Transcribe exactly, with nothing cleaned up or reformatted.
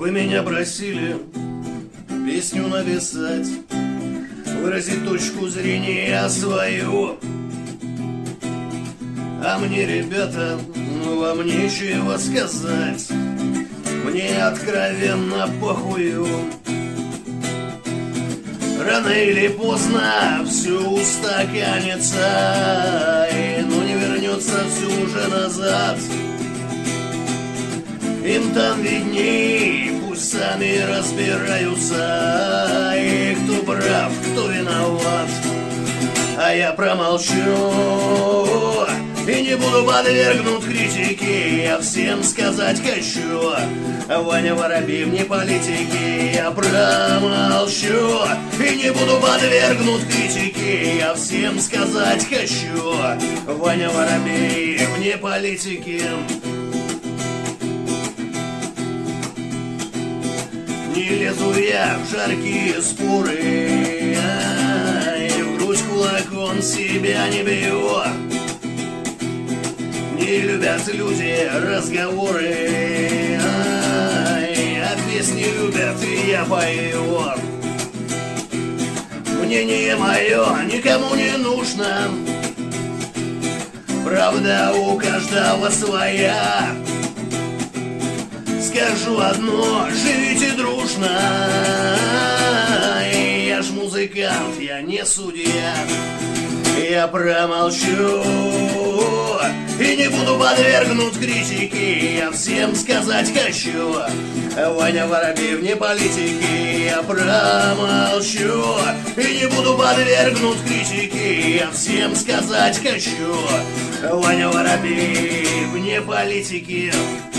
Вы меня просили песню написать, выразить точку зрения свою. А мне, ребята, вам нечего сказать, мне откровенно похую. Рано или поздно все устаканится, и, ну, не вернется все уже назад. Им там видней, пусть сами разбираются, и кто прав, кто виноват. А я промолчу и не буду подвергнут критике. Я всем сказать хочу: Ваня Воробей вне политики. Я промолчу и не буду подвергнут критике. Я всем сказать хочу: Ваня Воробей вне политики. Не лезу я в жаркие споры, и в грудь кулаком себя не бью. Не любят люди разговоры, а песни любят, и я пою. Мнение мое никому не нужно, правда у каждого своя. Скажу одно: живите дружно. И я ж музыкант, я не судья. Я промолчу и не буду подвергнут критике. Я всем сказать хочу: Ваня Воробей вне политики. Я промолчу и не буду подвергнут критике. Я всем сказать хочу: Ваня Воробей вне политики.